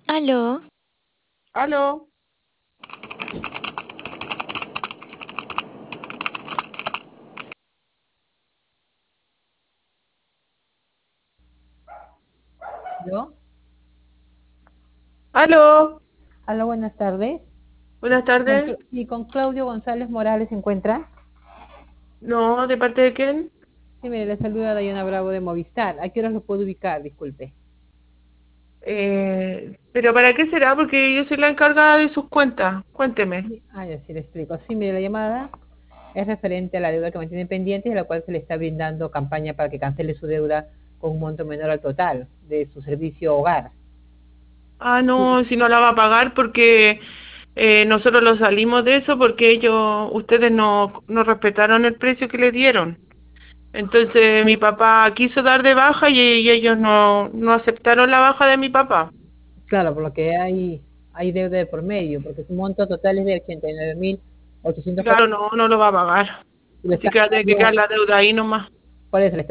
Aló, Aló, ¿Yo? aló, Hola, buenas tardes. buenas tardes. Y con Claudio González Morales se encuentra. No, ¿de parte de quién? Sí, mire, le saluda Dayana Bravo de Movistar. ¿A qué horas lo puedo ubicar? Disculpe. ¿Pero para qué será? Porque yo soy la encargada de sus cuentas. Cuénteme. Sí, ya sí le explico. Sí, mire, la llamada es referente a la deuda que mantiene pendiente y a la cual se le está brindando campaña para que cancele su deuda con un monto menor al total de su servicio hogar. Ah, Sí, no, si no la va a pagar porque nosotros lo salimos de eso porque ustedes no respetaron el precio que le dieron. Entonces mi papá quiso dar de baja y ellos no aceptaron la baja de mi papá. claro, por lo que hay deuda de por medio, porque su monto total es de 89.804. Claro, no lo va a pagar. Y lo Así está que va a tener que quedar pagando, la deuda ahí nomás. por eso le